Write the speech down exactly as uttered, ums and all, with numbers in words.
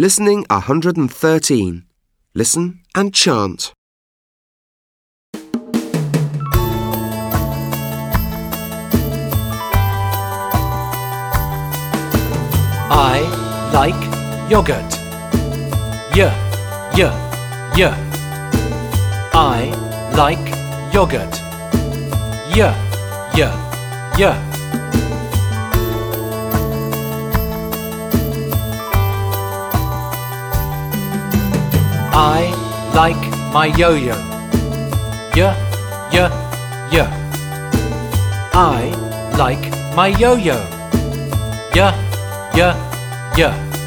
Listening one hundred thirteen. Listen and chant. I like yogurt. Y, y, y. I like yogurt. Y, y, y. I like my yo-yo. Y, y, y. I like my yo-yo. Y, y, y.